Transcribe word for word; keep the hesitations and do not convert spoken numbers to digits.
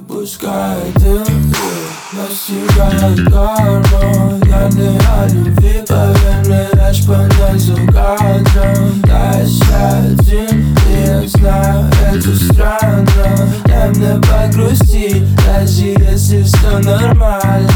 Пускай дым настигает горло. Я не о любви, поверь мне, лишь понять за кадром. Да, я один, и я знаю, это странно. Дай мне погрустить, даже если все нормально.